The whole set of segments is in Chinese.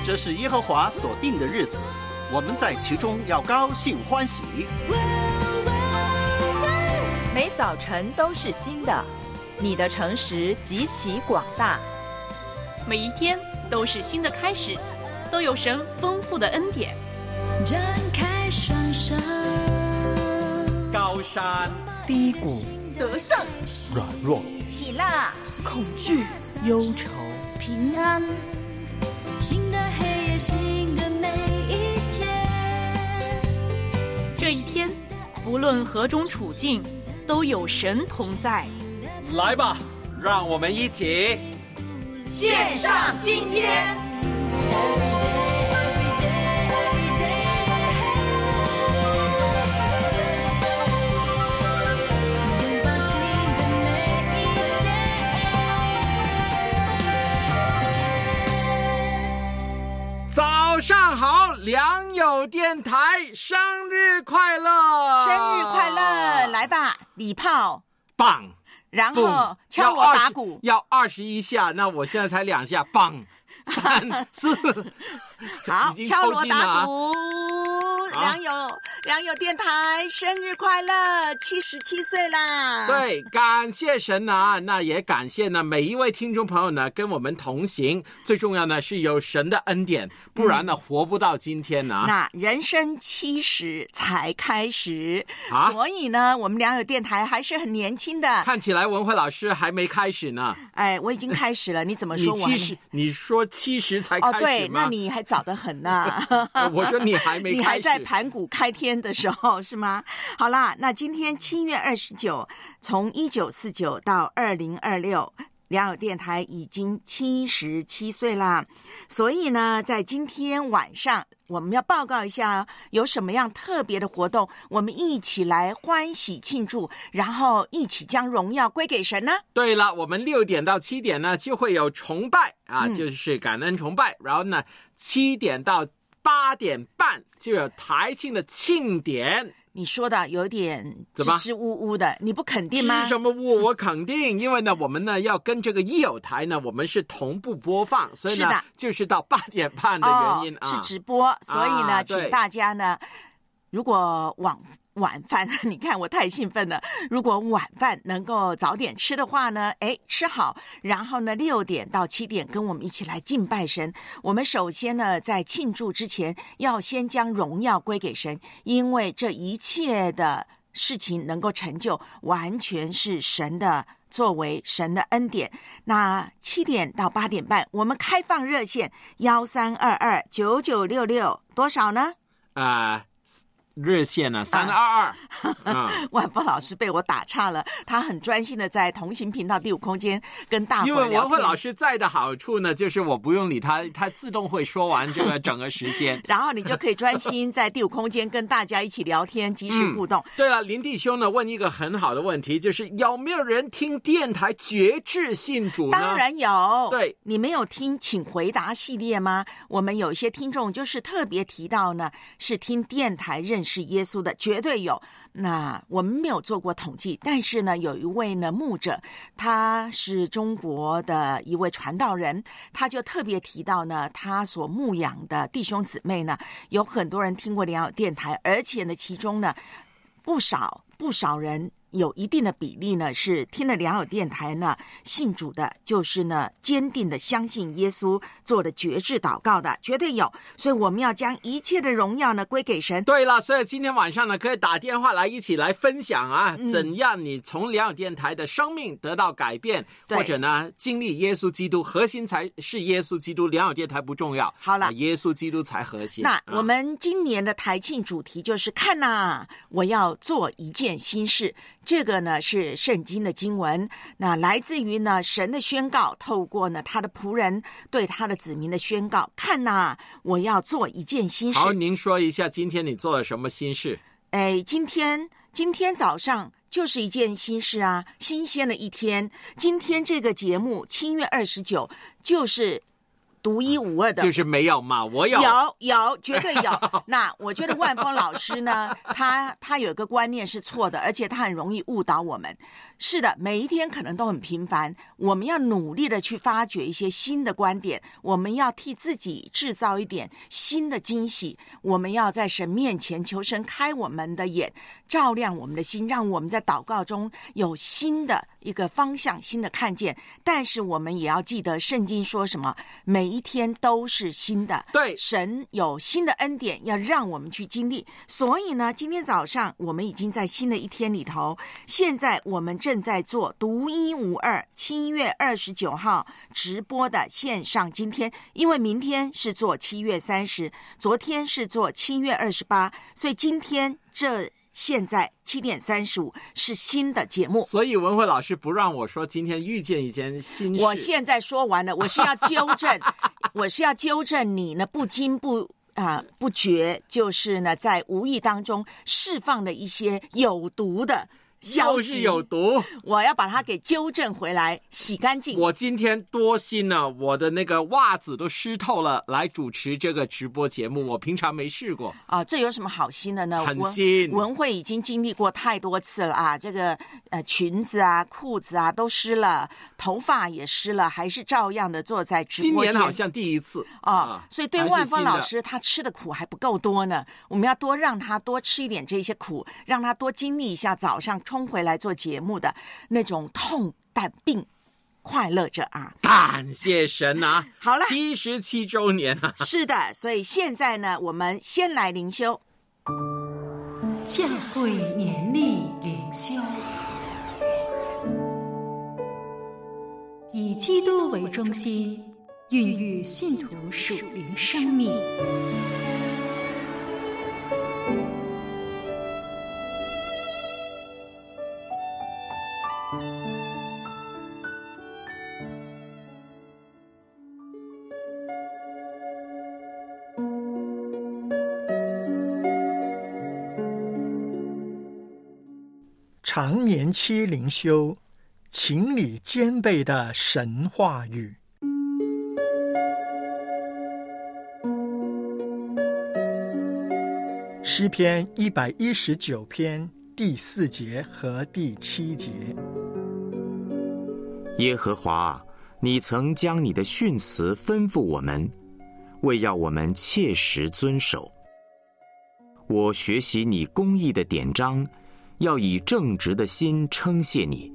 这是耶和华所定的日子，我们在其中要高兴欢喜。 每早晨都是新的，你的诚实极其广大。 每一天都是新的开始，都有神丰富的恩典。 张开双手， 高山低谷， 得胜软弱， 喜乐恐惧，忧愁， 平安，新的黑夜，新的每一天。 这一天，不论何种处境，都有神同在。 来吧，让我们一起献上今天。 早上好，良友电台生日快乐！ 生日快乐！来吧，礼炮， 棒！ 然后敲锣打鼓， 要21下，那我现在才2下，棒！3、4， 好，敲锣打鼓，良友电台生日快乐，77岁啦！ 对，感谢神啊，那也感谢呢每一位听众朋友呢跟我们同行，最重要呢是有神的恩典，不然呢活不到今天呢。 那人生70才开始，所以呢我们良友电台还是很年轻的。 看起来文慧老师还没开始呢。 哎，我已经开始了，你怎么说我你说70才开始吗？ 哦，对，那你还早得很呢。 我说你还没开始， 你还在盘古开天的时候是吗？好啦，那今天7月29，从1949到2026，良友电台已经77岁啦。所以呢，在今天晚上我们要报告一下有什么样特别的活动，我们一起来欢喜庆祝，然后一起将荣耀归给神呢。 对了，我们6点到7点呢就会有崇拜啊，就是感恩崇拜，然后呢7点到8点半就有台庆的庆典。 你说的有点支支吾吾的，你不肯定吗？ 支什么吾？我肯定，因为呢，我们呢要跟这个益友台呢，我们是同步播放，所以呢，就是到8点半的原因是直播，所以呢，请大家呢，如果晚饭，你看我太兴奋了。如果晚饭能够早点吃的话呢，吃好，然后呢6点到7点跟我们一起来敬拜神。我们首先呢，在庆祝之前，要先将荣耀归给神，因为这一切的事情能够成就，完全是神的作为，神的恩典。那7点到8点半，我们开放热线13229966，多少呢？ 热线呢322。 万峰老师被我打岔了，他很专心的在同行频道第5空间跟大伙聊天。 因为文慧老师在的好处呢，就是我不用理他，他自动会说完这个整个时间。 然后你就可以专心在第5空间跟大家一起聊天，及时互动。 对了，林弟兄呢问一个很好的问题，就是有没有人听电台决志信主呢？ 当然有。 对， 你没有听请回答系列吗？我们有一些听众就是特别提到呢，是听电台认识耶稣的，绝对有。那我们没有做过统计，但是呢，有一位呢牧者，他是中国的一位传道人，他就特别提到呢，他所牧养的弟兄姊妹呢，有很多人听过良友电台，而且呢，其中呢，不少人有一定的比例呢，是听了良友电台呢信主的，就是呢坚定的相信耶稣，做了决志祷告的，绝对有。所以我们要将一切的荣耀呢归给神。 对了，所以今天晚上呢可以打电话来一起来分享啊，怎样你从良友电台的生命得到改变，或者呢经历耶稣基督，核心才是耶稣基督，良友电台不重要。 好了， 耶稣基督才核心。 那我们今年的台庆主题就是看哪，我要做一件新事。这个呢是圣经的经文，那来自于呢神的宣告，透过呢他的仆人对他的子民的宣告，看哪，我要做一件新事。 好，您说一下今天你做了什么新事？ 今天早上就是一件新事啊，新鲜的一天。今天这个节目7月29就是独一无二的， 就是没有嘛，我有， 有，绝对有。那我觉得万峰老师呢，他有一个观念是错的，而且他很容易误导我们。是的，每一天可能都很平凡，我们要努力的去发掘一些新的观点，我们要替自己制造一点新的惊喜，我们要在神面前求神开我们的眼，照亮我们的心，让我们在祷告中有新的一个方向，新的看见。但是我们也要记得圣经说什么，每一天都是新的， 对， 神有新的恩典要让我们去经历。所以呢，今天早上我们已经在新的一天里头，现在我们正在做独一无二7月29号直播的线上今天，因为明天是做7月30，昨天是做7月28，所以今天现在7点35是新的节目。所以文慧老师不让我说今天遇见一件新事， 我现在说完了，我是要纠正我是要纠正你呢不经不觉，就是呢在无意当中释放了一些有毒的消息， 又是有毒， 我要把它给纠正回来，洗干净。 我今天多心了，我的那个袜子都湿透了，来主持这个直播节目，我平常没试过啊。这有什么好心的呢？ 很新， 文慧已经经历过太多次了啊，这个裙子啊、裤子啊都湿了，头发也湿了，还是照样的坐在直播间。 今年好像第一次啊，所以对万峰老师他吃的苦还不够多呢，我们要多让他多吃一点这些苦，让他多经历一下早上冲回来做节目的那种痛但并快乐着啊！ 感谢神啊！ 好了 ，77周年啊！ 是的，所以现在呢，我们先来灵修， 教会年历灵修，以基督为中心，孕育信徒属灵生命。 常年期灵修，情理兼备的神话语。诗篇119篇第4节和第7节。 耶和华啊，你曾将你的训词吩咐我们，为要我们切实遵守。我学习你公义的典章，要以正直的心称谢你。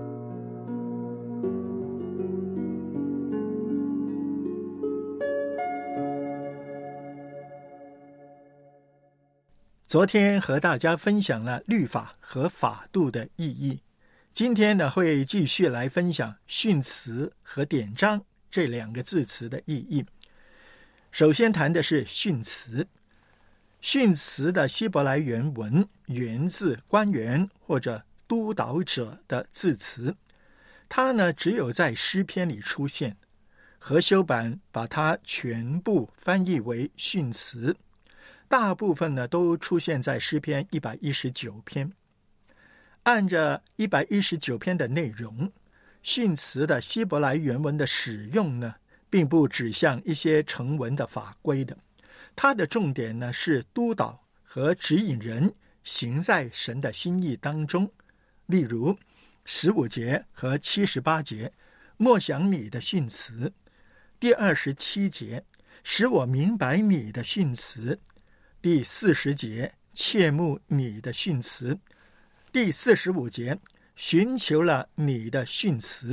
昨天和大家分享了律法和法度的意义，今天呢会继续来分享训词和典章这2个字词的意义。首先谈的是训词。训词的希伯来原文源自官员或者督导者的字词，它呢只有在诗篇里出现，和修版把它全部翻译为训词，大部分呢都出现在诗篇119篇。按着119篇的内容，训词的希伯来原文的使用呢，并不指向一些成文的法规的，它的重点呢是督导和指引人行在神的心意当中。例如15节和78节，默想你的训词；第27节，使我明白你的训词；第40节，切慕你的训词；第45节，寻求了你的训词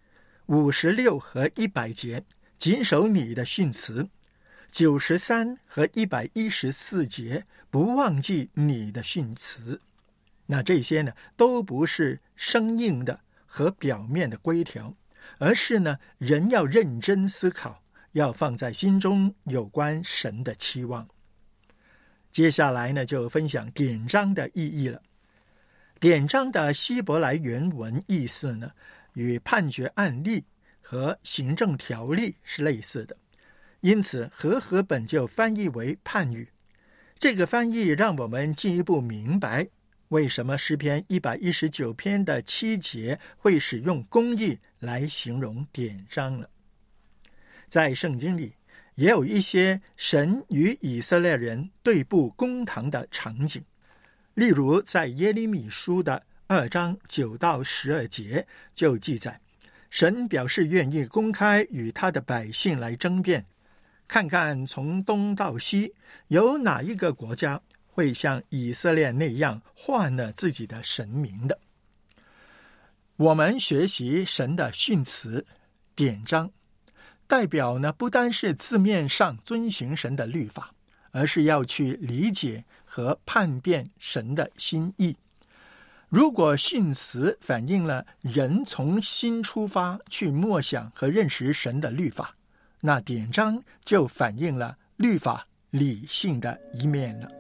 ；56和100节，谨守你的训词；93和114节，不忘记你的训词。那这些呢，都不是生硬的和表面的规条，而是呢，人要认真思考，要放在心中有关神的期望。接下来呢，就分享典章的意义了。典章的希伯来原文意思呢，与判决案例和行政条例是类似的，因此和本就翻译为判语。这个翻译让我们进一步明白为什么诗篇119篇的7节会使用公义来形容典章了。 在圣经里也有一些神与以色列人对簿公堂的场景，例如在耶利米书的2章9到12节就记载，神表示愿意公开与他的百姓来争辩，看看从东到西有哪一个国家会像以色列那样换了自己的神明的。我们学习神的训词典章，代表呢不单是字面上遵行神的律法，而是要去理解和判辨神的心意。如果训词反映了人从心出发去默想和认识神的律法，那典章就反映了律法理性的一面了。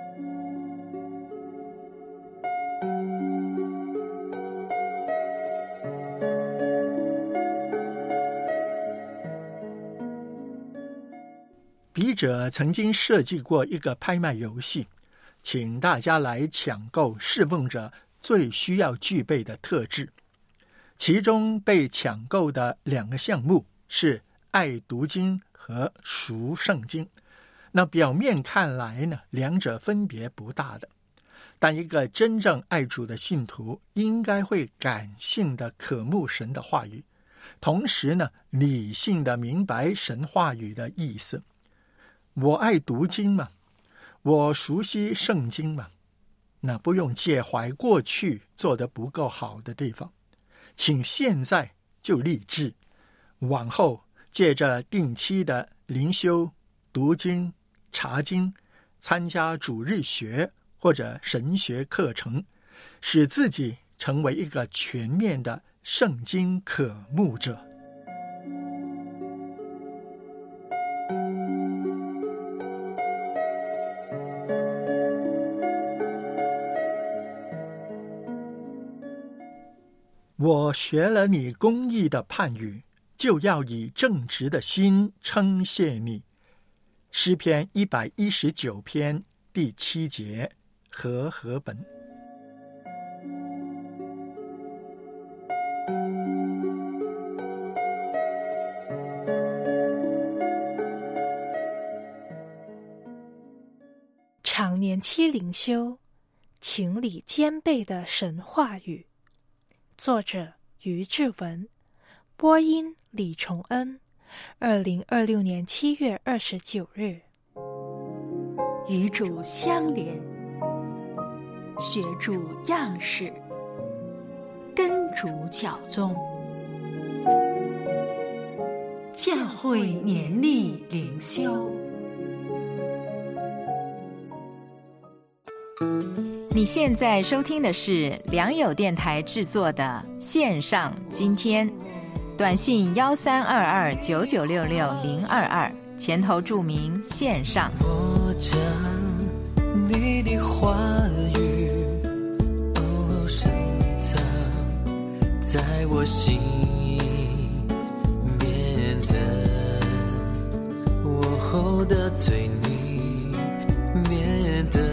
笔者曾经设计过一个拍卖游戏，请大家来抢购侍奉者最需要具备的特质。其中被抢购的2个项目是爱读经和熟圣经。那表面看来呢，两者分别不大的，但一个真正爱主的信徒应该会感性的渴慕神的话语，同时呢，理性的明白神话语的意思。我爱读经嘛，我熟悉圣经嘛，那不用介怀过去做得不够好的地方，请现在就立志，往后借着定期的灵修、读经、查经、参加主日学或者神学课程，使自己成为一个全面的圣经渴慕者。我学了你公义的判语，就要以正直的心称谢你。诗篇119篇第7节，和合本。 常年期灵修，情理兼备的神话语。作者于志文，播音李崇恩。2026年7月29日。 与主相连，学主样式，跟主脚踪，教会年历灵修。你现在收听的是良友电台制作的线上今天，短信1322996622，前头注明线上。 我将你的话语深藏在我心面的，我后的罪你面的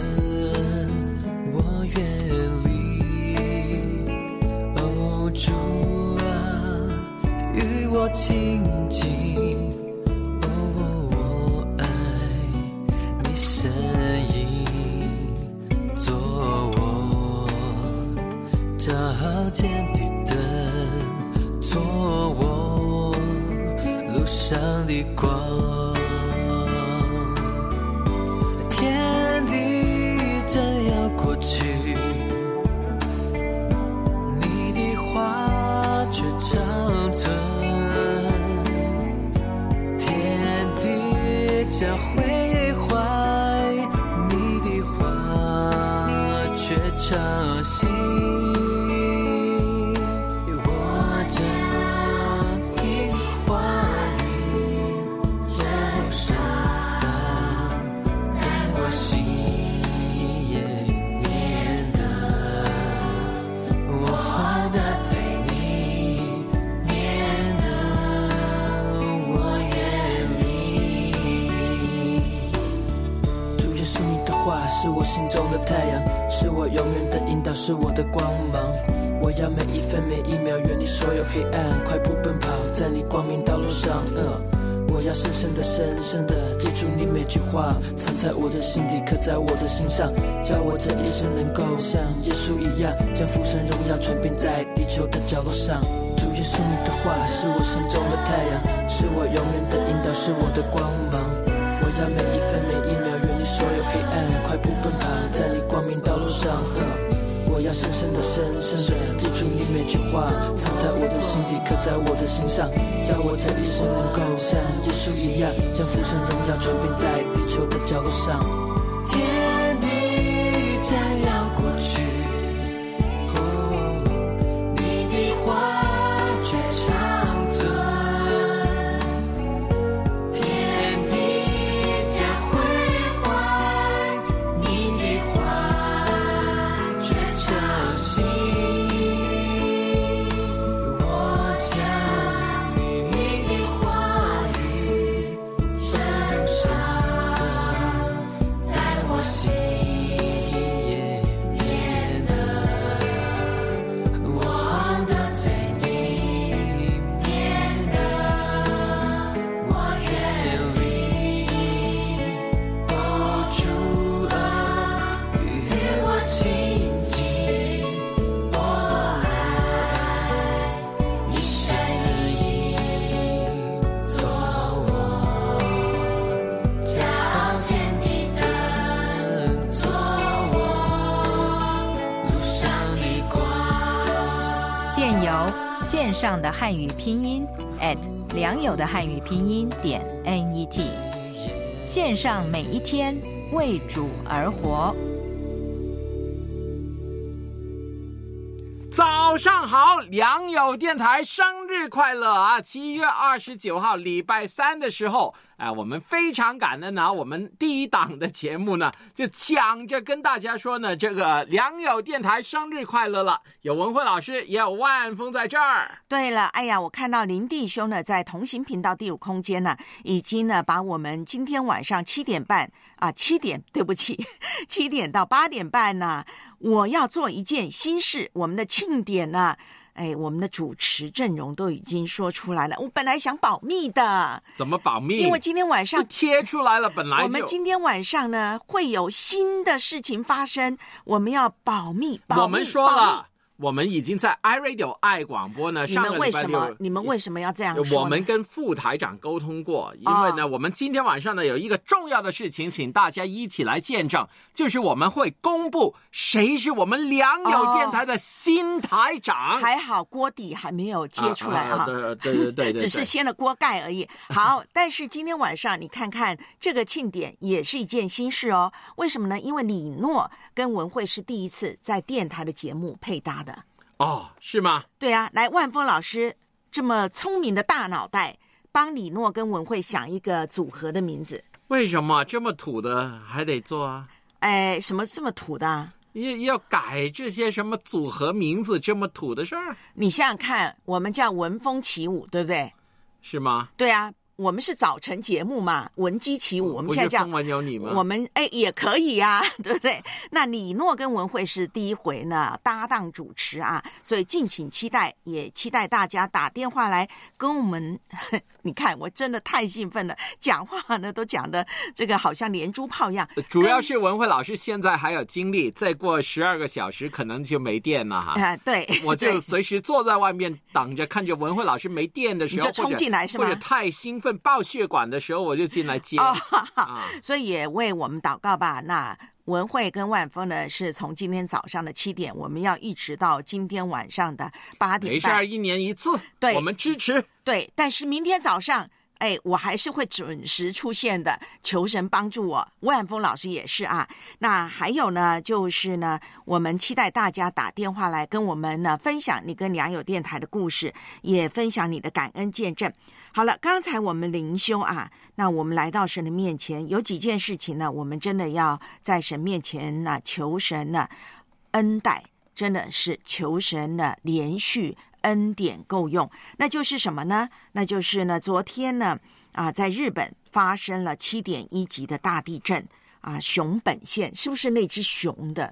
我亲近，我爱你声音，做我照见的灯，做我路上的光。天地正要过去，你的话却长存。将毁坏你的话却常新，我将你的话语深藏在我心面的，我后的罪你面的，我愿是你的话，是我心中的太阳，是我永远的引导，是我的光芒。我要每一分每一秒远离所有黑暗，快步奔跑在你光明道路上。我我要深深的深深的记住你每句话，藏在我的心底，刻在我的心上，叫我这一生能够像耶稣一样，将福神荣耀传遍在地球的角落上。主耶稣，你的话是我心中的太阳，是我永远的引导，是我的光芒。我要每一分每一秒远离所有黑暗，快步奔跑在你光明道路上。我要深深的深深的记住你每句话，藏在我的心底，刻在我的心上，叫我这一生能够像耶稣一样，将福神荣耀传遍在地球的角落上。天地将要过去，你的话却长存，天地将毁坏，你的话却成形。我将你的话语深深在我心，免得我得罪你，免得我远离。哦，主啊，与我亲近，我爱你深意，做我脚前的灯，做我路上的光。 电邮线上的汉语拼音良友的汉语拼音.net， 线上每一天为主而活。 早上好，良友电台生日快乐啊！7月29号礼拜三的时候，我们非常感恩啊，我们第一档的节目呢，就抢着跟大家说呢，这个良友电台生日快乐了。有文慧老师，也有万峰在这儿。 对了，哎呀，我看到林弟兄呢，在同行频道第5空间呢，已经呢把我们今天晚上7点到8点半呢，我要做一件新事，我们的庆典呢，我们的主持阵容都已经说出来了。我本来想保密的， 怎么保密？ 因为今天晚上贴出来了，本来就我们今天晚上呢会有新的事情发生，我们要保密。 我们说了，我们已经在 iRadio 爱广播呢，上个礼拜六你们为什么要这样说呢？ 我们跟副台长沟通过，因为呢，我们今天晚上呢有一个重要的事情，请大家一起来见证，就是我们会公布谁是我们良友电台的新台长。 还好锅底还没有揭出来啊， 对， 只是掀了锅盖而已。好，但是今天晚上你看看这个庆典也是一件新事哦。为什么呢？因为李诺跟文慧是第一次在电台的节目配搭的。 哦，是吗？ 对啊，来，万峰老师这么聪明的大脑袋，帮李诺跟文慧想一个组合的名字。 为什么这么土的还得做啊？ 什么这么土的啊？ 要改这些什么组合名字这么土的事儿？ 你想想看，我们叫文风起舞，对不对？ 是吗？ 对啊。我们是早晨节目嘛，闻鸡起舞，我们现在叫风闻有你吗？ 我们也可以啊，对不对？那李诺跟文慧是第一回呢搭档主持啊，所以敬请期待，也期待大家打电话来跟我们。你看，我真的太兴奋了，讲话呢都讲的这个好像连珠炮一样。 主要是文慧老师现在还有精力，再过12个小时可能就没电了哈。 对， 我就随时坐在外面等着，看着文慧老师没电的时候， 你就冲进来是吗？ 或者太兴奋爆血管的时候，我就进来接。 所以也为我们祷告吧。那文慧跟万峰呢，是从今天早上的7点，我们要一直到今天晚上的8点半。 没事，1年1次， 对， 我们支持。 对，但是明天早上，我还是会准时出现的，求神帮助我。万峰老师也是啊。那还有呢，就是呢，我们期待大家打电话来跟我们呢分享你跟良友电台的故事，也分享你的感恩见证。好了，刚才我们灵修啊，那我们来到神的面前，有几件事情呢，我们真的要在神面前呢求神呢恩待，真的是求神呢连续恩典够用。那就是什么呢？那就是呢，昨天呢在日本发生了7.1级的大地震啊，熊本县是不是那只熊的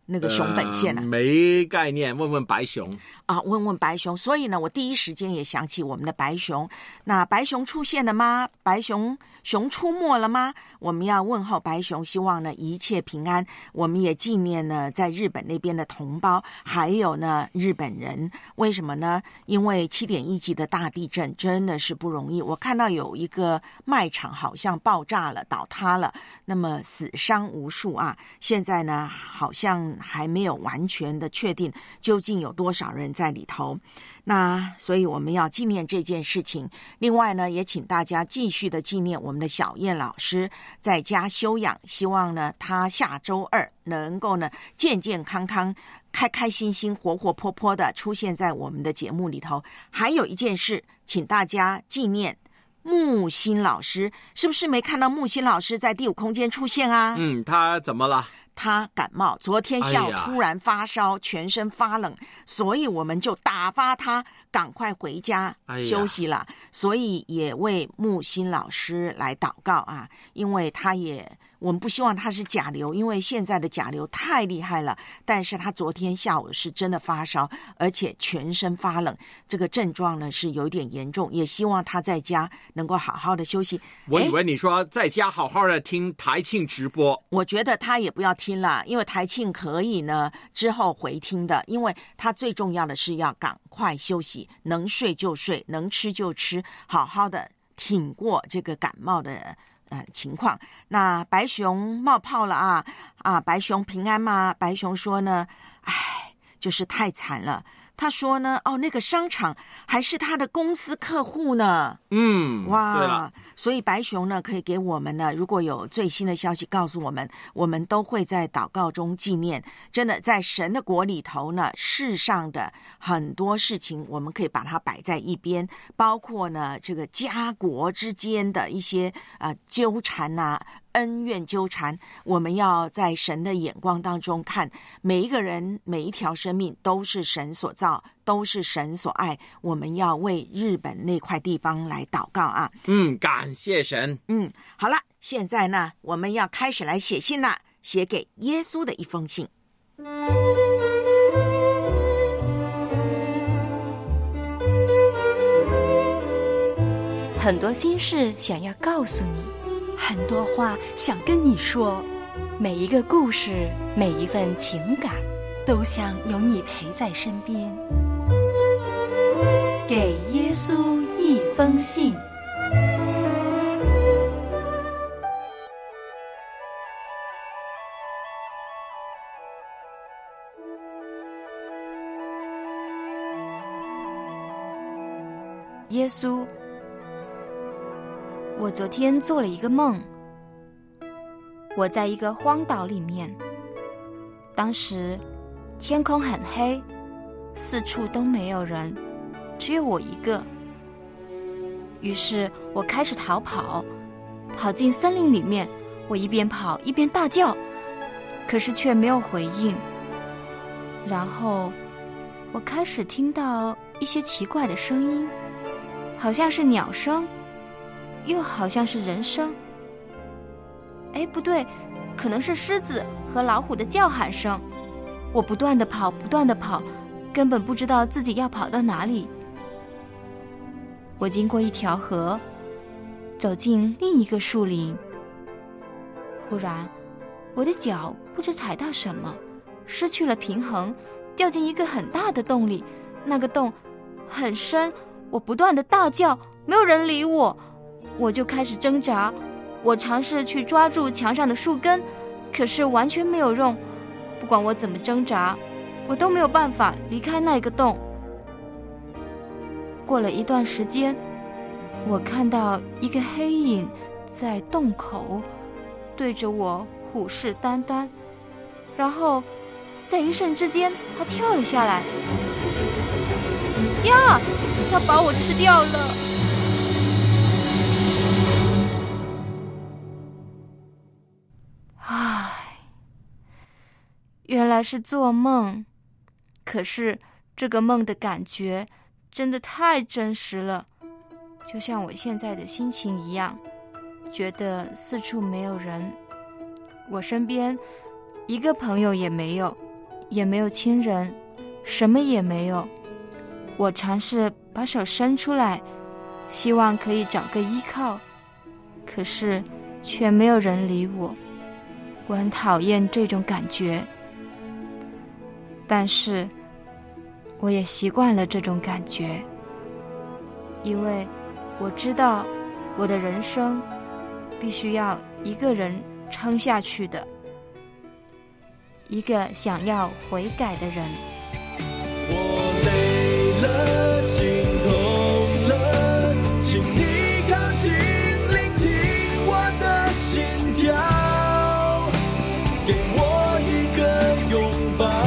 那个熊本县没概念，问问白熊啊，问问白熊。所以呢，我第一时间也想起我们的白熊。那白熊出现了吗？白熊出没了吗？我们要问候白熊，希望呢一切平安。我们也纪念呢在日本那边的同胞，还有呢日本人。为什么呢？因为7.1级的大地震真的是不容易。我看到有一个卖场好像爆炸了，倒塌了，那么死伤无数啊。现在呢好像还没有完全的确定究竟有多少人在里头。那所以我们要纪念这件事情。另外呢，也请大家继续的纪念我们的小燕老师在家休养，希望呢他下周2能够呢健健康康、开开心心、活活泼泼的出现在我们的节目里头。还有一件事，请大家纪念木心老师。是不是没看到木心老师在第5空间出现啊？ 他怎么了？ 他感冒，昨天下午突然发烧，全身发冷，所以我们就打发他赶快回家休息了。所以也为木心老师来祷告啊，因为我们不希望他是甲流，因为现在的甲流太厉害了。但是他昨天下午是真的发烧，而且全身发冷，这个症状呢是有点严重。也希望他在家能够好好的休息。 我以为你说在家好好的听台庆直播。 我觉得他也不要听了，因为台庆可以呢之后回听的，因为他最重要的是要赶快休息，能睡就睡，能吃就吃，好好的挺过这个感冒的情况。那白熊冒泡了啊，白熊平安吗？白熊说呢，就是太惨了。他说呢，那个商场还是他的公司客户呢。哇，对了，所以白熊呢可以给我们呢，如果有最新的消息告诉我们，我们都会在祷告中纪念。真的，在神的国里头呢，世上的很多事情我们可以把它摆在一边，包括呢这个家国之间的一些纠缠啊，恩怨纠缠，我们要在神的眼光当中看，每一个人每一条生命都是神所造，都是神所爱。我们要为日本那块地方来祷告啊。 感谢神。 好了，现在呢我们要开始来写信了，写给耶稣的一封信。 很多心事想要告诉你， 很多话想跟你说， 每一个故事，每一份情感， 都想有你陪在身边。给耶稣一封信。 耶稣，我昨天做了一个梦，我在一个荒岛里面，当时天空很黑，四处都没有人，只有我一个。于是我开始逃跑，跑进森林里面，我一边跑一边大叫，可是却没有回应。然后我开始听到一些奇怪的声音，好像是鸟声，又好像是人声。不对，可能是狮子和老虎的叫喊声。我不断地跑，不断地跑，根本不知道自己要跑到哪里。我经过一条河，走进另一个树林。忽然，我的脚不知踩到什么，失去了平衡，掉进一个很大的洞里。那个洞很深，我不断地大叫，没有人理我。我就开始挣扎，我尝试去抓住墙上的树根，可是完全没有用。不管我怎么挣扎，我都没有办法离开那个洞。过了一段时间，我看到一个黑影在洞口对着我虎视眈眈，然后在一瞬之间他跳了下来。呀，他把我吃掉了。原来是做梦，可是这个梦的感觉真的太真实了，就像我现在的心情一样，觉得四处没有人，我身边一个朋友也没有， 也没有亲人，什么也没有。我尝试把手伸出来，希望可以找个依靠，可是却没有人理我。我很讨厌这种感觉，但是我也习惯了这种感觉，因为我知道我的人生必须要一个人撑下去的，一个想要悔改的人。 我累了，心痛了，请你靠近，聆听我的心跳，给我一个拥抱。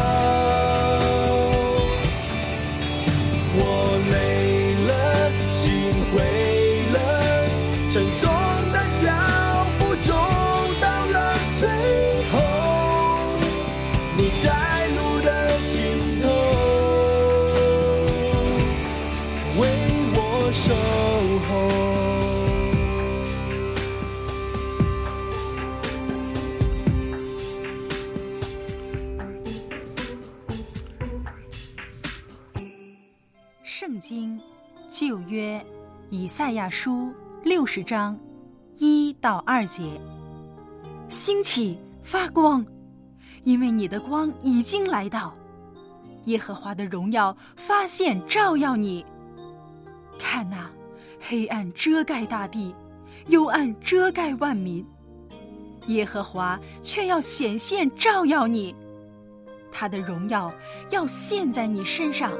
我累了，心灰了，沉重的脚步走到了最后，你在路的尽头为我守候。 圣经旧约以赛亚书60章1到2节，兴起发光，因为你的光已经来到，耶和华的荣耀发现照耀你。看哪，黑暗遮盖大地，幽暗遮盖万民，耶和华却要显现照耀你，他的荣耀要现在你身上。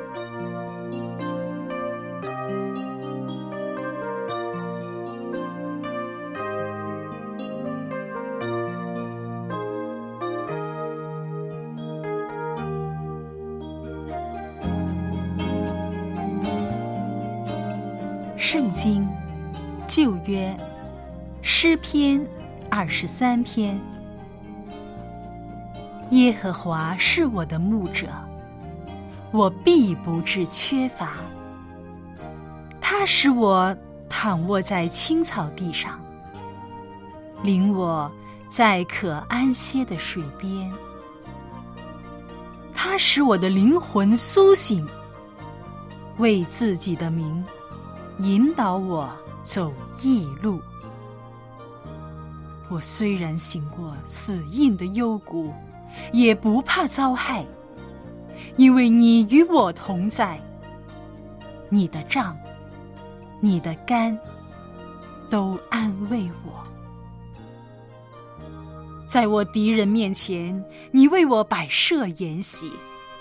圣经旧约诗篇23篇，耶和华是我的牧者，我必不致缺乏。他使我躺卧在青草地上，领我在可安歇的水边。他使我的灵魂苏醒，为自己的名引导我走义路。我虽然行过死荫的幽谷，也不怕遭害，因为你与我同在。你的杖，你的竿，都安慰我。在我敌人面前，你为我摆设筵席。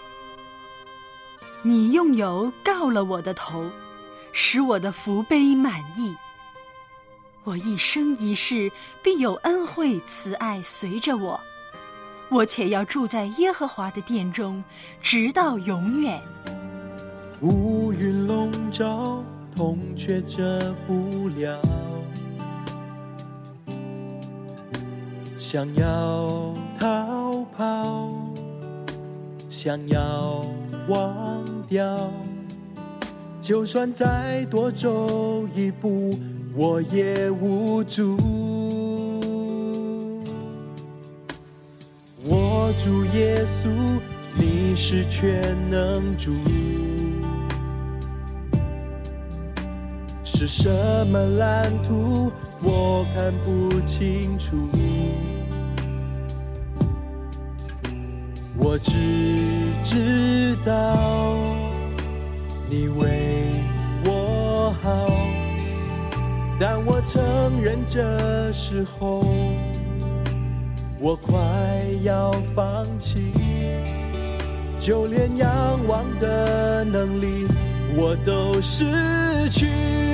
你用油膏了我的头，使我的福杯满溢。我一生一世必有恩惠慈爱随着我，我且要住在耶和华的殿中，直到永远。 乌云笼罩，痛却遮不了，想要逃跑，想要忘掉，就算再多走一步，我也无助。我主耶稣，你是全能主，是什么蓝图我看不清楚，我只知道你为我好，但我承认这时候我快要放弃，就连仰望的能力我都失去。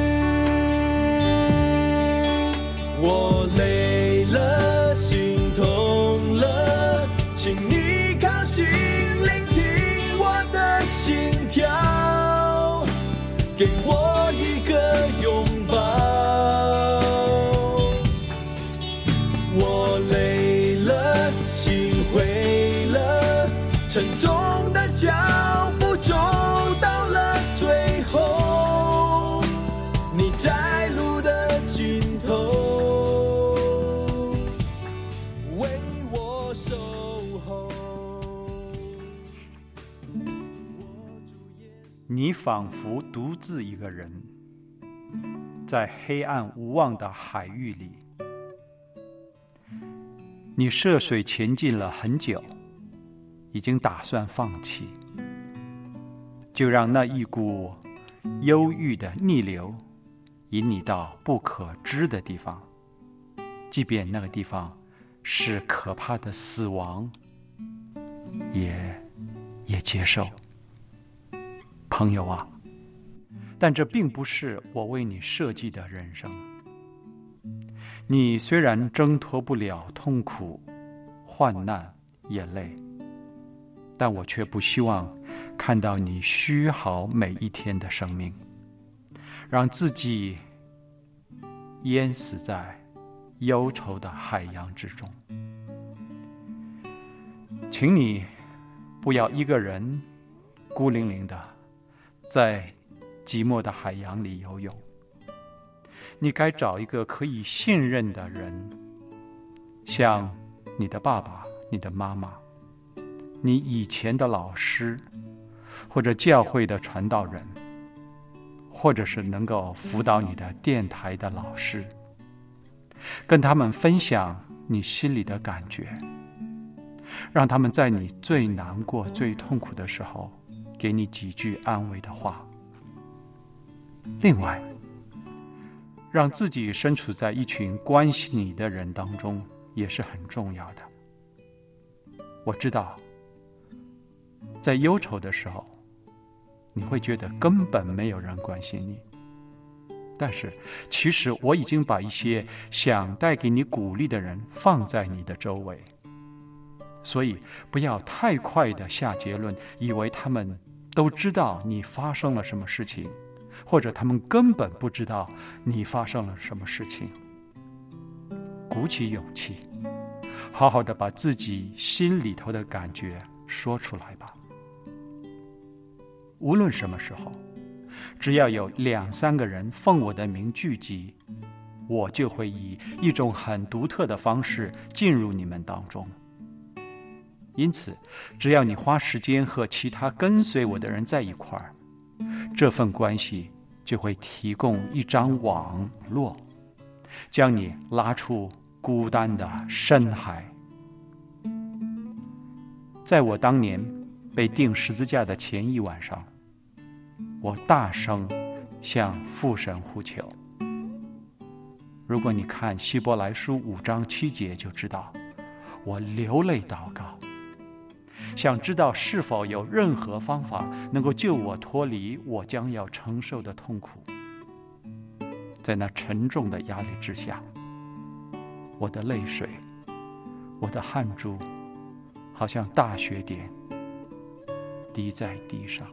我累了，心痛了，请你靠近，聆听我的心跳，给我一个拥抱。我累了，心灰了，沉重的脚步走到了最后，你在路的尽头为我守候。 你仿佛独自一个人，在黑暗无望的海域里。你涉水前进了很久，已经打算放弃，就让那一股忧郁的逆流引你到不可知的地方，即便那个地方是可怕的死亡，也接受。朋友啊，但这并不是我为你设计的人生。你虽然挣脱不了痛苦、患难、眼泪，但我却不希望看到你虚耗每一天的生命，让自己淹死在忧愁的海洋之中。请你不要一个人孤零零的在寂寞的海洋里游泳，你该找一个可以信任的人，像你的爸爸、你的妈妈、你以前的老师，或者教会的传道人，或者是能够辅导你的电台的老师，跟他们分享你心里的感觉，让他们在你最难过、最痛苦的时候给你几句安慰的话。另外，让自己身处在一群关心你的人当中也是很重要的。我知道，在忧愁的时候，你会觉得根本没有人关心你，但是其实我已经把一些想带给你鼓励的人放在你的周围，所以不要太快的下结论，以为他们都知道你发生了什么事情，或者他们根本不知道你发生了什么事情。鼓起勇气，好好的把自己心里头的感觉说出来吧。无论什么时候，只要有2-3个人奉我的名聚集，我就会以一种很独特的方式进入你们当中。因此，只要你花时间和其他跟随我的人在一块儿，这份关系就会提供一张网络，将你拉出孤单的深海。在我当年被钉十字架的前一晚上，我大声向父神呼求。如果你看希伯来书5章7节就知道，我流泪祷告，想知道是否有任何方法能够救我脱离我将要承受的痛苦。在那沉重的压力之下，我的泪水，我的汗珠，好像大雪点滴在地上。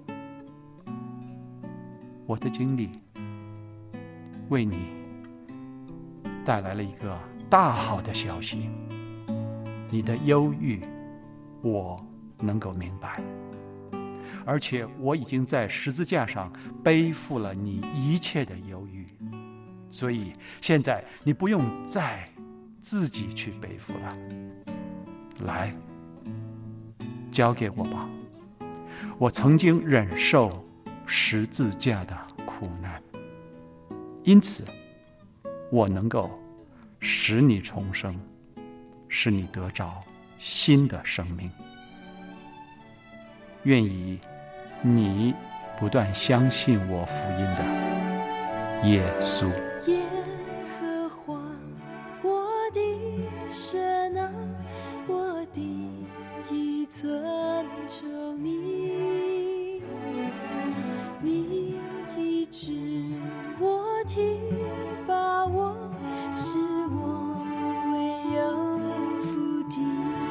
我的经历为你带来了一个大好的消息，你的忧郁我能够明白，而且我已经在十字架上背负了你一切的忧郁，所以现在你不用再自己去背负了。来，交给我吧，我曾经忍受十字架的苦难，因此我能够使你重生，使你得着新的生命。愿意你不断相信我福音的耶稣。 耶和华我的神啊，我的尊重你，你医治我的把握，使我唯有福地。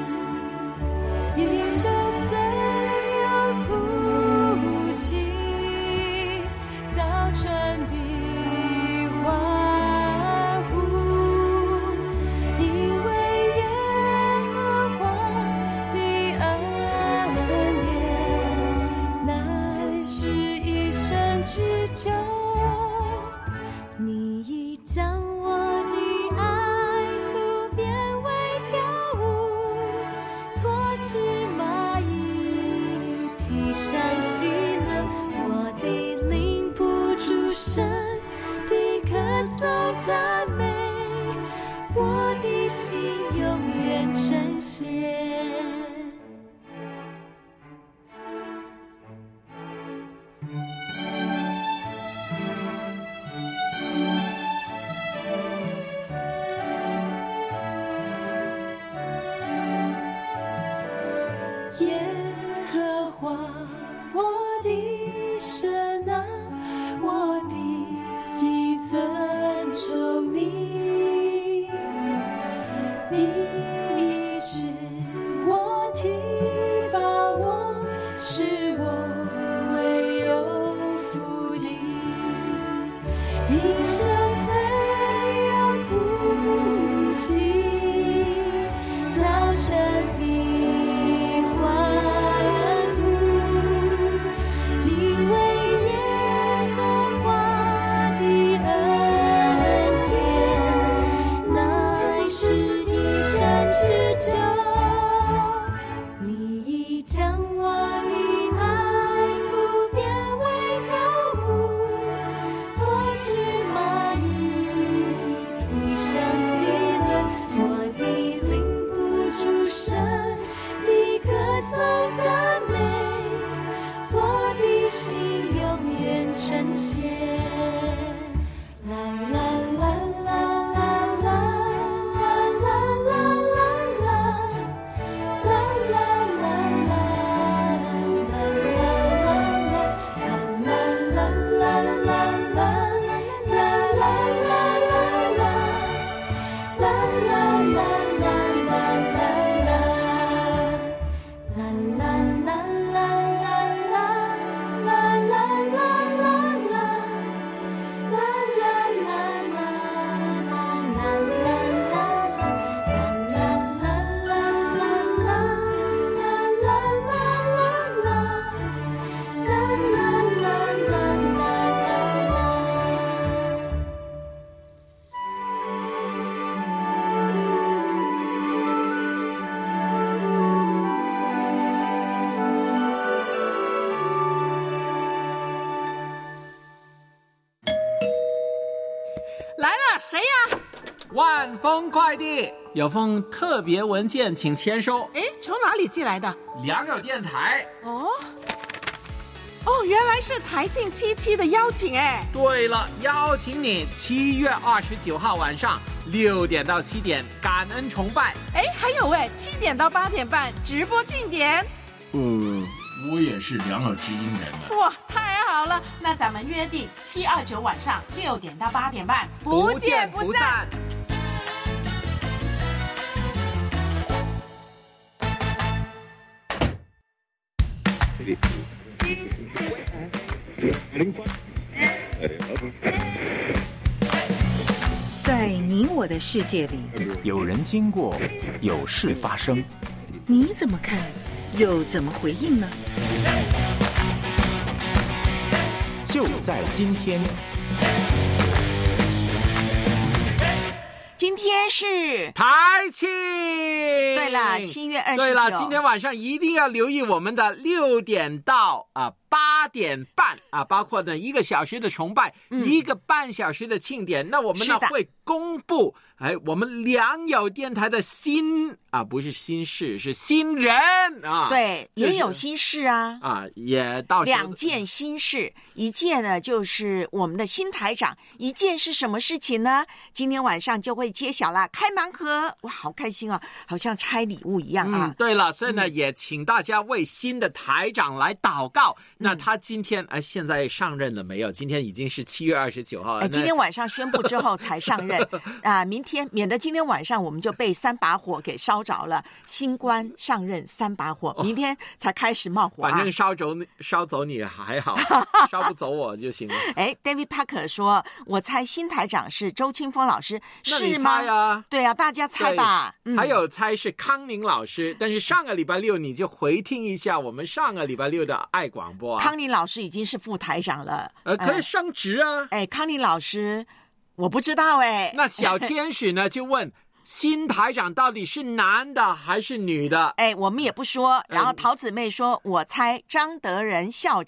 一生虽有哭泣，早晨必欢呼，因为耶和华的恩呈现。耶和华我的神啊，我的一尊崇你，你是我提拔我，是我唯有福的。一生虽有哭泣，早晨的欢呼，因为耶和华的恩典乃是一生之久。你已将我的爱哭变为跳舞，脱去麻衣，披上喜乐，我的灵不住神的歌颂赞美，我的心永远呈现。啦啦啦啦啦啦啦啦啦啦啦啦啦来了，谁呀？ 万丰快递有封特别文件，请签收。 哎，从哪里寄来的？ 良友电台。 哦，原来是台庆77的邀请哎。 对了，邀请你7月29号晚上6点到7点感恩崇拜。 哎，还有哎，7点到8点半直播庆典。 我也是良友之音人啊。 哇，太好了！那咱们约定729晚上6点到8点半，不见不散。 在你我的世界里， 有人经过，有事发生， 你怎么看，又怎么回应呢？ 就在今天。 今天是台庆。 对了，7月29。 对了，今天晚上一定要留意我们的6点到8点半包括呢1个小时的崇拜，1个半小时的庆典。那我们呢会公布我们良友电台的新不是新事，是新人对，也有新事也到时候 2件新事，一件呢就是我们的新台长，一件是什么事情呢？今天晚上就会揭晓了，开盲盒，哇，好开心啊，好像拆礼物一样对了，所以呢也请大家为新的台长来祷告。那他今天现在上任了没有？今天已经是7月29号了。 今天晚上宣布之后才上任明天免得今天晚上我们就被3把火给烧着了。新官上任3把火，明天才开始冒火反正烧走你还好，烧不走我就行了。 David Parker 说，我猜新台长是周清风老师，是吗？对啊，大家猜吧。 还有猜是康宁老师，但是上个礼拜六你就回听一下我们上个礼拜六的爱广播康宁老师已经是副台长了， 可以升职康宁老师我不知道那小天使呢就问新台长到底是男的还是女的？ 我们也不说。然后桃子妹说，我猜张德仁校长。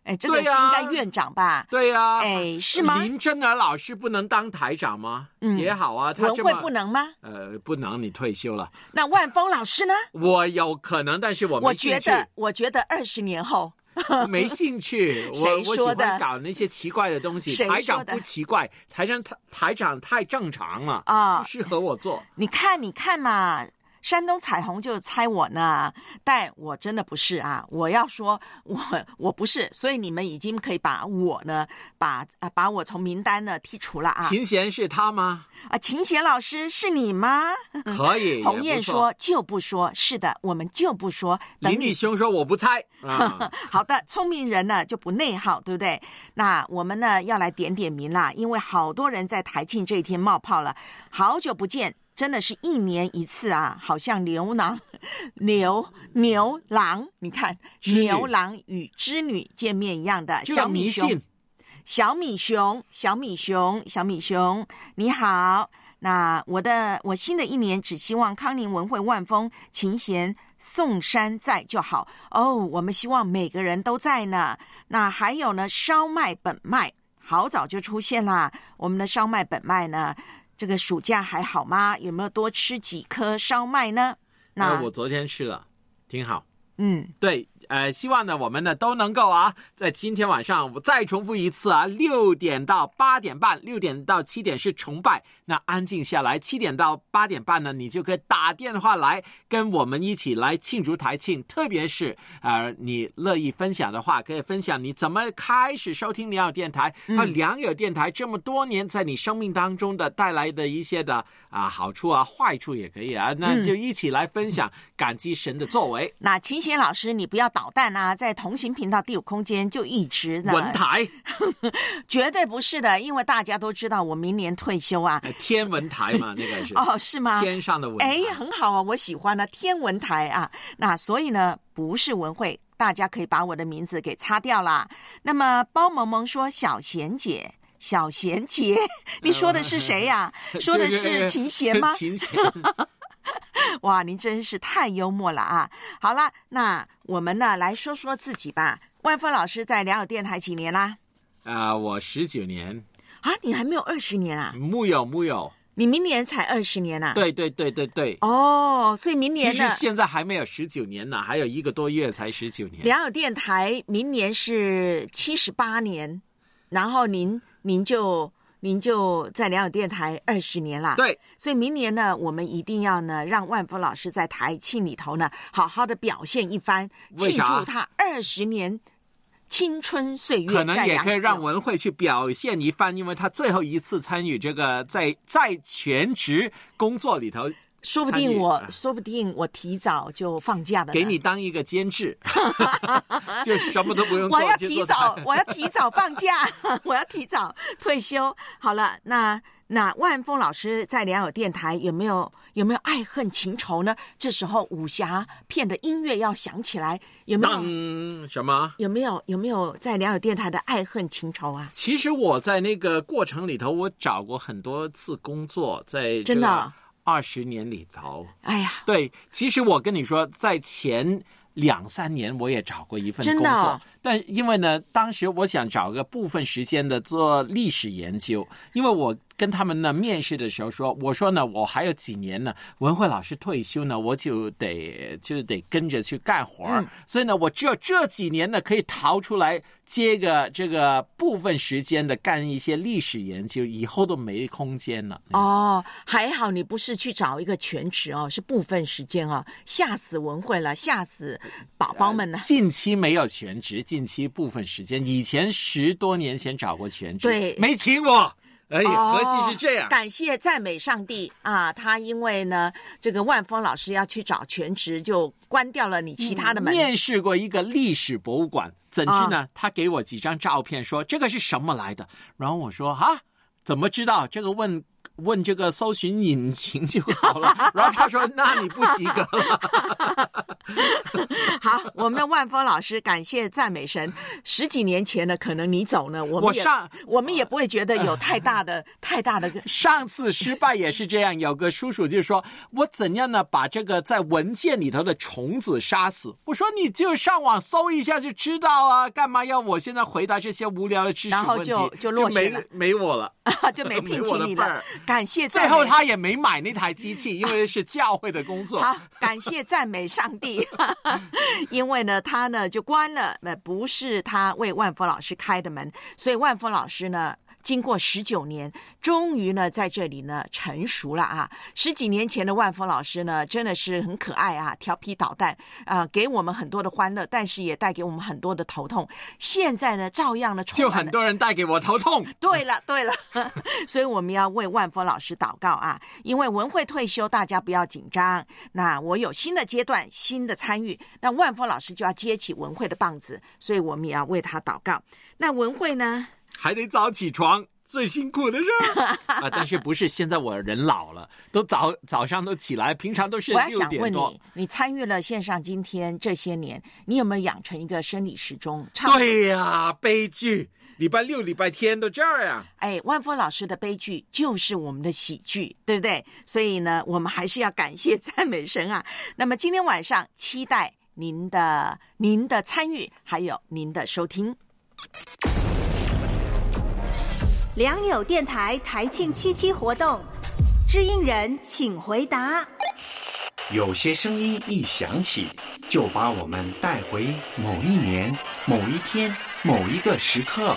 这个是应该院长吧？ 对呀， 是吗？ 林真儿老师不能当台长吗？也好啊，他文慧不能吗？ 不能，你退休了。 那万峰老师呢？ 我有可能，但是我没兴趣。 我觉得20年后。 没兴趣，我喜欢搞那些奇怪的东西。台长不奇怪，台长太正常了啊，不适合我做。 你看嘛，山东彩虹就猜我呢，但我真的不是啊！我要说我不是，所以你们已经可以把我呢，把我从名单呢剔除了啊。 秦贤是他吗？ 秦贤老师是你吗？ 可以。 鸿雁说就不说，是的，我们就不说。 林立兄说我不猜。 好的，聪明人呢就不内耗，对不对？那我们呢要来点名啦，因为好多人在台庆这一天冒泡了，好久不见。真的是1年1次啊，好像牛郎，你看牛郎与织女见面一样的。小米熊，你好。那我新的一年只希望康宁、文慧、万峰、秦贤、宋山在就好哦。我们希望每个人都在呢。那还有呢，烧麦本麦好早就出现啦。我们的烧麦本麦呢？这个暑假还好吗？有没有多吃几颗烧麦呢？ 我昨天吃了，挺好。 对， 希望呢我们呢都能够在今天晚上我再重复一次6点到8点半，6点到7点是崇拜，那安静下来7点到8点半呢，你就可以打电话来跟我们一起来庆祝台庆，特别是你乐意分享的话，可以分享你怎么开始收听良友电台，还有良友电台这么多年在你生命当中的带来的一些的好处坏处也可以那就一起来分享，感激神的作为。 那秦贤老师，你不要捣蛋在同行频道第5空间就一直呢文台绝对不是的，因为大家都知道我明年退休天文台嘛，那个是是吗？ 天上的文台很好我喜欢天文台那所以呢不是文慧，大家可以把我的名字给擦掉啦。那么包萌萌说小贤姐，你说的是谁呀？说的是秦贤吗？ 秦贤哇，您真是太幽默了好了，那我们呢来说说自己吧。万峰老师在良友电台几年啦？ 我19年。 你还没有20年木有。 你明年才20年对。 所以明年呢？ 其实现在还没有19年呢，还有1个多月才19年。 良友电台明年是78年，然后您就在良友电台20年啦。 对， 所以明年呢，我们一定要呢让万峰老师在台庆里头呢好好的表现一番，庆祝他20年青春岁月。 可能也可以让文慧去表现一番，因为他最后一次参与这个在全职工作里头。 说不定我提早就放假的， 给你当一个监制，就什么都不用做。 我要提早放假，我要提早退休。好了，那万峰老师在良友电台有没有爱恨情仇呢？这时候武侠片的音乐要响起来，有没有？ 什么？ 有没有在良友电台的爱恨情仇其实我在那个过程里头，我找过很多次工作，在真的。 20年里头， 哎呀， 对，其实我跟你说，在前2-3年我也找过一份工作，但因为呢，当时我想找个部分时间的做历史研究，因为我跟他们呢面试的时候说，我说呢我还有几年呢，文慧老师退休呢，我就得跟着去干活所以呢我只有这几年呢可以逃出来接个这个部分时间的干一些历史研究，以后都没空间了。 还好你不是去找一个全职是部分时间吓死文慧了，吓死宝宝们了。 近期没有全职，近期部分时间，以前10多年前找过全职， 对， 没请我。何惜是这样。 感谢赞美上帝他因为呢这个万峰老师要去找全职，就关掉了你其他的门。 面试过一个历史博物馆，怎知呢他给我几张照片说这个是什么来的，然后我说怎么知道？这个问问这个搜寻引擎就好了。然后他说那你不及格了。 好，我们的万峰老师感谢赞美神。10几年前呢，可能你走呢，我们也不会觉得有太大的上次失败也是这样，有个叔叔就说我怎样呢把这个在文件里头的虫子杀死。我说你就上网搜一下就知道啊，干嘛要我现在回答这些无聊的知识问题？ 然后就落选了， 没我了。 就没聘请你了。感谢赞美， 最后他也没买那台机器，因为是教会的工作。 好，感谢赞美上帝。因为呢他呢就关了，不是他为万峰老师开的门，所以万峰老师呢经过19年，终于呢在这里呢成熟了啊！10几年前的万峰老师呢，真的是很可爱啊，调皮捣蛋啊，给我们很多的欢乐，但是也带给我们很多的头痛。现在呢，照样的就很多人带给我头痛。 对了，所以我们要为万峰老师祷告啊，因为文慧退休，大家不要紧张。那我有新的阶段，新的参与，那万峰老师就要接起文慧的棒子，所以我们也要为他祷告。那文慧呢？ 还得早起床，最辛苦的事啊！但是不是现在我人老了，都早上都起来，平常都是6点多。 我要想问你参与了线上今天这些年，你有没有养成一个生理时钟？ 对呀，悲剧，礼拜六、礼拜天都这样。 万峰老师的悲剧就是我们的喜剧，对不对？所以呢，我们还是要感谢赞美神啊。那么今天晚上期待您的参与，还有您的收听。 良友电台台庆77活动，知音人请回答。 有些声音一响起，就把我们带回某一年、某一天、某一个时刻。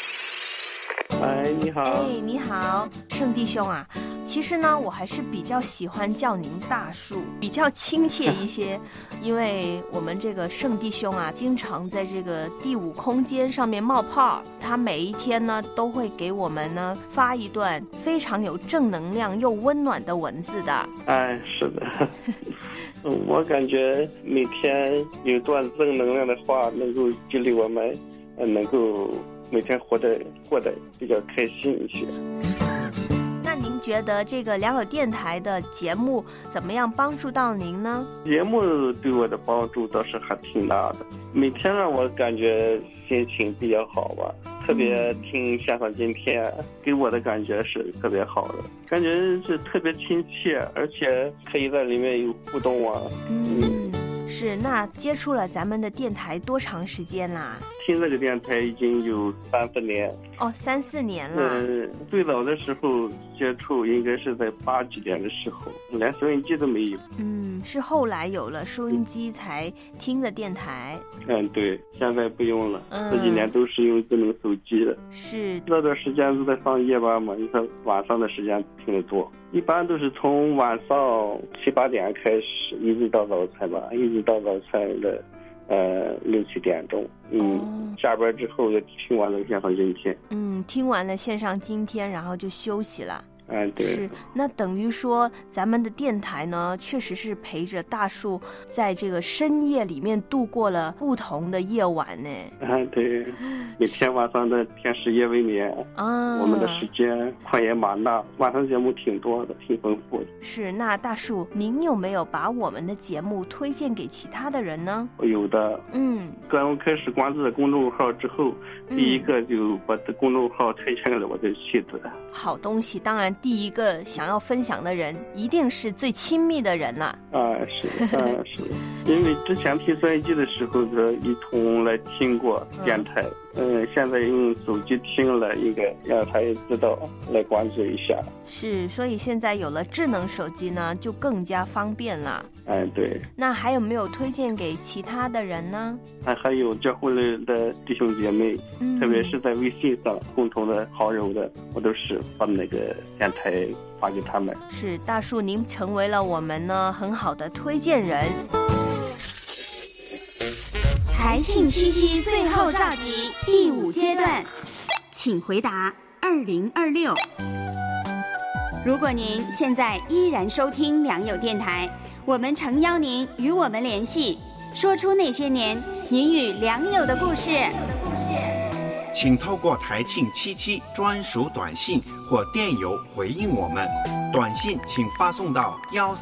你好。 你好，盛弟兄啊。其实呢，我还是比较喜欢叫您大树，比较亲切一些。因为我们这个盛弟兄啊，经常在这个第5空间上面冒泡，他每一天呢都会给我们呢发一段非常有正能量又温暖的文字的。 是的。我感觉每天有段正能量的话，能够激励我们，能够每天活得比较开心一些。 那您觉得这个良友电台的节目怎么样帮助到您呢？ 节目对我的帮助倒是还挺大的，每天让我感觉心情比较好吧。特别听线上今天，给我的感觉是特别好的，感觉是特别亲切，而且可以在里面有互动啊。 是。那接触了咱们的电台多长时间啦？ 听这个电台已经有3、4年。 3、4年了。 最早的时候接触应该是在80几年的时候，连收音机都没有。 是后来有了收音机才听的电台。 对，现在不用了。这几年都是用智能手机了。 是。 这段时间都在上夜班嘛，你看晚上的时间听得多。一般都是从晚上7、8点开始，一直到早餐吧，一直到早餐的6、7点钟。下班之后就听完了线上今天。 听完了线上今天，然后就休息了。 对。 是。那等于说咱们的电台呢，确实是陪着大树在这个深夜里面度过了不同的夜晚呢。 对。每天晚上的天使夜未眠我们的时间宽也蛮大，晚上节目挺多的，挺丰富的。 是。那大树，您有没有把我们的节目推荐给其他的人呢？ 有的。刚开始关注了公众号之后，第一个就把这公众号推荐给了我的妻子。 好东西，当然第一个想要分享的人一定是最亲密的人了。 是的。是。因为之前听收音机的时候一同来听过电台，现在用手机听了，应该让他也知道来关注一下。 是。所以现在有了智能手机呢，就更加方便了。 对。 那还有没有推荐给其他的人呢？ 还有教会的弟兄姐妹，特别是在微信上共同的好友的，我都是把那个电台发给他们。 是。大树，您成为了我们呢很好的推荐人。 台庆77最后召集第5阶段，请回答2026。如果您现在依然收听良友电台，我们诚邀您与我们联系，说出那些年您与良友的故事。 请透过台庆77专属短信或电邮回应我们。短信请发送到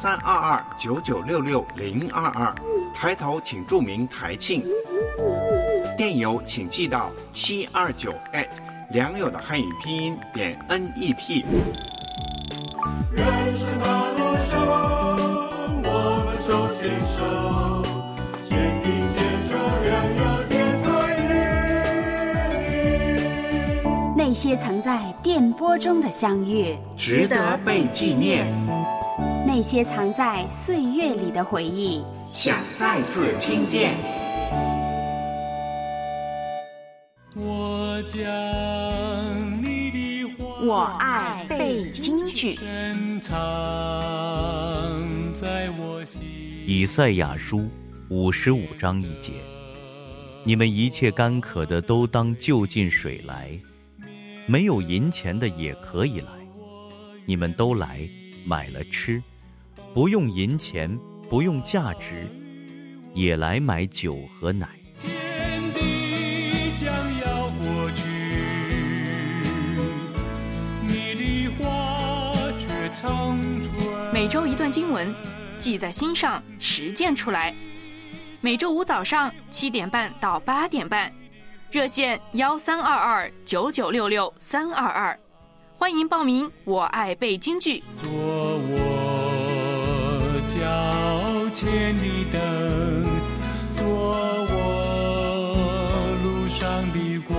13229966-022，抬头请注明台庆。电邮请寄到729@良友的汉语拼音.net。 人生的路上，我们手牵手，肩并肩着良友电台。 那些曾在电波中的相遇， 值得被纪念； 那些藏在岁月里的回忆， 想再次听见。 我将你的话， 我爱背京剧。 以赛亚书55章1节：你们一切干渴的都当就近水来，没有银钱的也可以来，你们都来买了吃，不用银钱，不用价值，也来买酒和奶。 天地将要过去，你的话却长存。 每周一段经文，记在心上，实践出来。每周五早上7点半到8点半，热线13229966-322，欢迎报名。我爱背京剧， 做我脚前的灯，做我路上的光。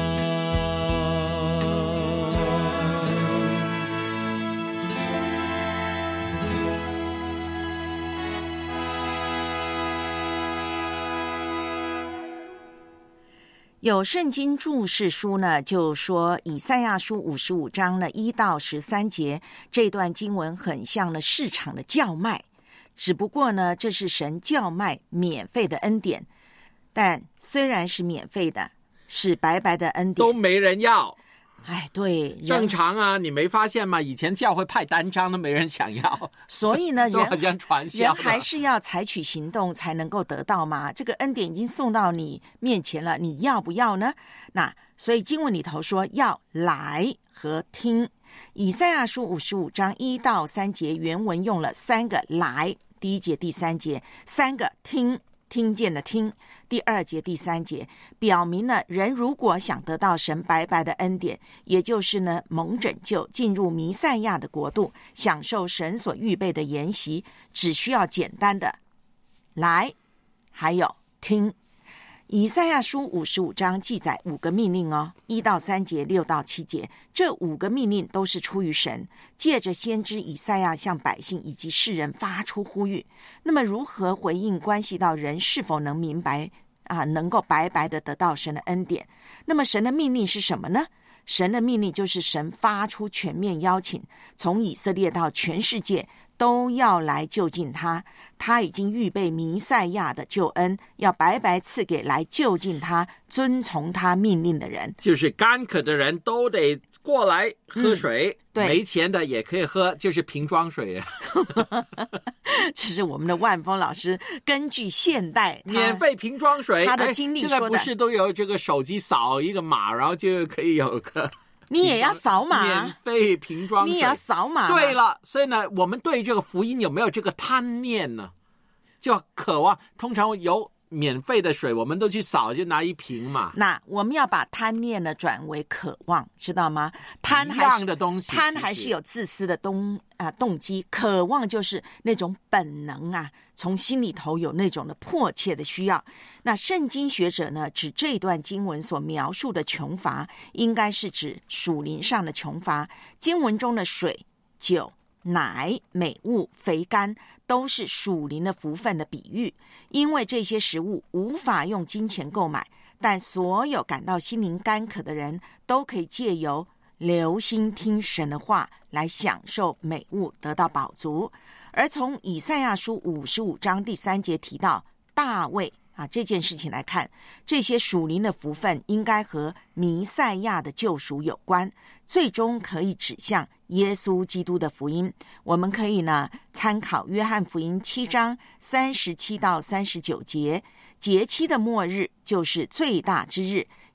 有圣经注释书呢，就说以赛亚书55章呢1到13节，这段经文很像呢市场的叫卖，只不过呢这是神叫卖免费的恩典，但虽然是免费的，是白白的恩典， 都没人要。 哎，对， 正常啊，你没发现吗？以前教会派单张都没人想要， 所以呢， 都好像传销， 人还是要采取行动才能够得到嘛。这个恩典已经送到你面前了，你要不要呢？那所以经文里头说要来和听。以赛亚书55章1到3节原文用了3个来，第1节、第3节，3个听，听见的听，第2节、第3节，表明了人如果想得到神白白的恩典，也就是呢蒙拯救，进入弥赛亚的国度，享受神所预备的筵席，只需要简单的来，还有听。以赛亚书55章记载5个命令哦，1到3节、6到7节，这5个命令都是出于神，借着先知以赛亚向百姓以及世人发出呼吁。那么如何回应，关系到人是否能明白能够白白的得到神的恩典。那么神的命令是什么呢？神的命令就是神发出全面邀请，从以色列到全世界都要来就近他，他已经预备弥赛亚的救恩，要白白赐给来就近他、遵从他命令的人。 就是干渴的人都得过来喝水， 对， 没钱的也可以喝，就是瓶装水。 这是我们的万峰老师根据现代免费瓶装水他的经历说的。 现在不是都有这个手机扫一个码，然后就可以有个。 你也要扫码， 免费瓶装水， 你也要扫码。 对了，所以呢，我们对这个福音有没有这个贪念呢？就渴望，通常有免费的水，我们都去扫，就拿一瓶嘛。 那我们要把贪念呢转为渴望，知道吗？贪一样的东西， 贪还是有自私的动机，渴望就是那种本能从心里头有那种的迫切的需要。那圣经学者呢，指这段经文所描述的穷乏，应该是指属灵上的穷乏。经文中的水、酒、奶、美物、肥甘，都是属灵的福分的比喻，因为这些食物无法用金钱购买，但所有感到心灵干渴的人都可以借由留心听神的话来享受美物，得到饱足。而从以赛亚书55章第3节提到大卫这件事情来看，这些属灵的福分应该和弥赛亚的救赎有关，最终可以指向耶稣基督的福音。我们可以呢参考约翰福音7章37到39节，节期的末日就是最大之日，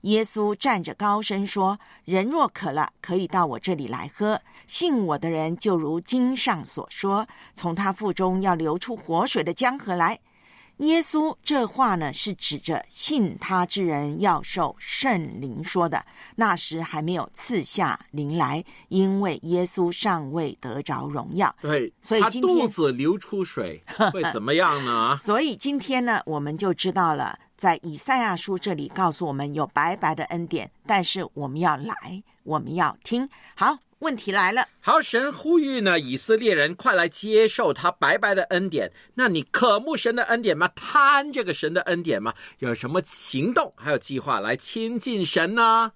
耶稣站着高声说：人若渴了，可以到我这里来喝，信我的人就如经上所说，从他腹中要流出活水的江河来。耶稣这话呢，是指着信他之人要受圣灵说的。那时还没有赐下灵来，因为耶稣尚未得着荣耀。 对， 所以今天他肚子流出水会怎么样呢？ 所以今天呢，我们就知道了，在以赛亚书这里告诉我们有白白的恩典，但是我们要来，我们要听。好，问题来了。 好，神呼吁呢，以色列人快来接受他白白的恩典。那你渴慕神的恩典吗？贪这个神的恩典吗？有什么行动还有计划来亲近神呢？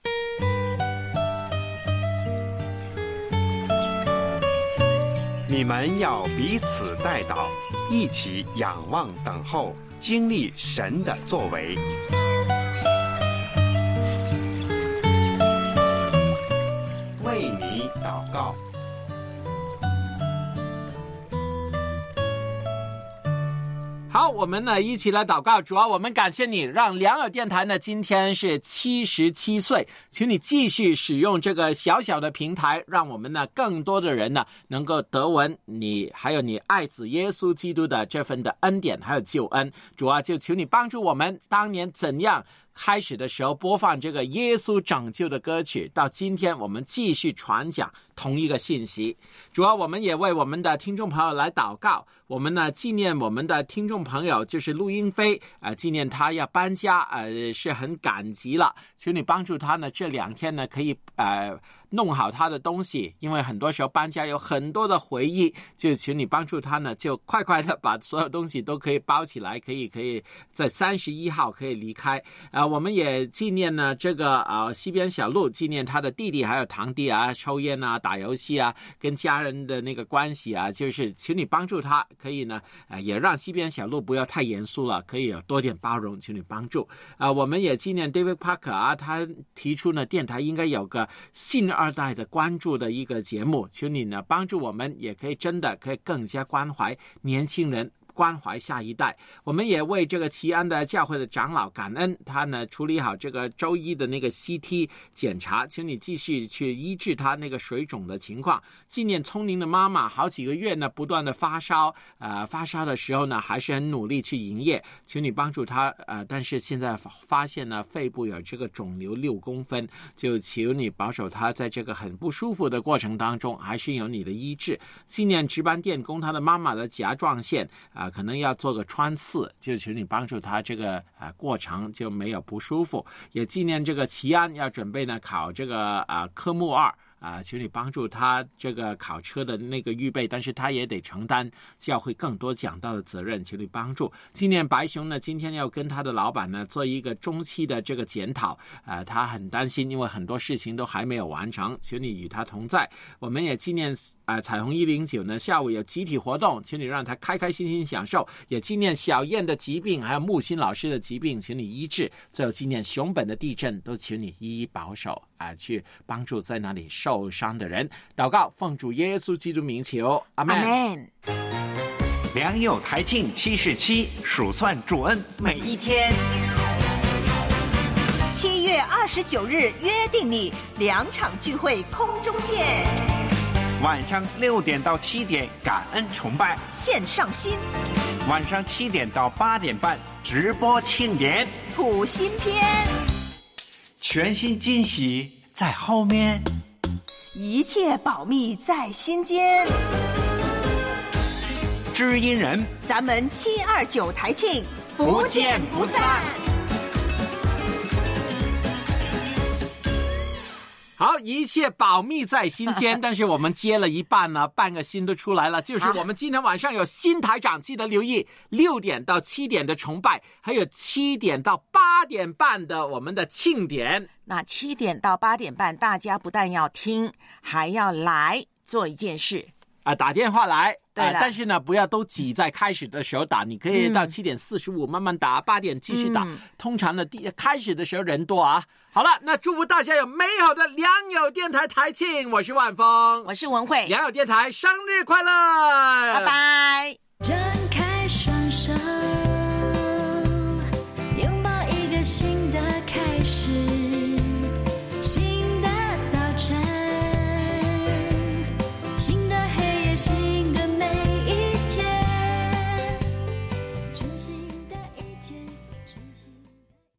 你们要彼此代祷，一起仰望等候，经历神的作为。为你祷告。 好，我们呢一起来祷告。主啊，我们感谢你，让良友电台呢今天是77岁，请你继续使用这个小小的平台，让我们呢更多的人呢能够得闻你还有你爱子耶稣基督的这份的恩典还有救恩。主啊，就求你帮助我们，当年怎样开始的时候播放这个耶稣拯救的歌曲，到今天我们继续传讲同一个信息。主要我们也为我们的听众朋友来祷告，我们呢纪念我们的听众朋友就是陆英飞纪念他要搬家是很感激了，求你帮助他呢这2天呢可以弄好他的东西，因为很多时候搬家有很多的回忆，就求你帮助他呢就快快的把所有东西都可以包起来，可以在31号可以离开。我们也纪念呢这个西边小路，纪念他的弟弟还有堂弟抽烟打游戏跟家人的那个关系就是求你帮助他，可以呢也让西边小路不要太严肃了，可以有多点包容，求你帮助。我们也纪念 David Parker 他提出呢电台应该有个信2代的关注的一个节目，求你呢帮助我们，也可以真的可以更加关怀年轻人，关怀下一代。我们也为这个奇安的教会的长老感恩，他呢处理好这个周一的那个 CT 检查，请你继续去医治他那个水肿的情况。纪念聪明的妈妈好几个月呢不断的发烧，发烧的时候呢还是很努力去营业，请你帮助他但是现在发现呢肺部有这个肿瘤6公分，就求你保守他在这个很不舒服的过程当中还是有你的医治。纪念值班电工他的妈妈的甲状腺可能要做个穿刺，就求你帮助他这个过程就没有不舒服。也纪念这个齐安要准备呢考这个科目2求你帮助他这个考车的那个预备，但是他也得承担教会更多讲道的责任，求你帮助。纪念白熊呢今天要跟他的老板呢做一个中期的这个检讨，他很担心，因为很多事情都还没有完成，求你与他同在。我们也纪念彩虹109呢下午有集体活动，请你让他开开心心享受。也纪念小燕的疾病还有木心老师的疾病，请你医治。最后纪念熊本的地震，都请你一一保守去帮助在那里受伤的人。祷告奉主耶稣基督名求，阿们。 良友台庆77，数算主恩每一天。 7月29日约定你2场聚会空中见， 晚上6点到7点感恩崇拜线上新， 晚上7点到8点半直播庆典普新篇， 全新惊喜在后面， 一切保密在心间。 知音人， 咱们729台庆不见不散。 好，一切保密在心间。但是我们接了一半呢，半个心都出来了。就是我们今天晚上有新台长，记得留意6点到7点的崇拜，还有7点到8点半的我们的庆典。 那7点到8点半，大家不但要听，还要来做一件事打电话来。 对了， 但是呢，不要都挤在开始的时候打，你可以到7点45慢慢打，8点继续打。通常呢，开始的时候人多好了，那祝福大家有美好的良友电台台庆。我是万峰， 我是文慧， 良友电台生日快乐， 拜拜。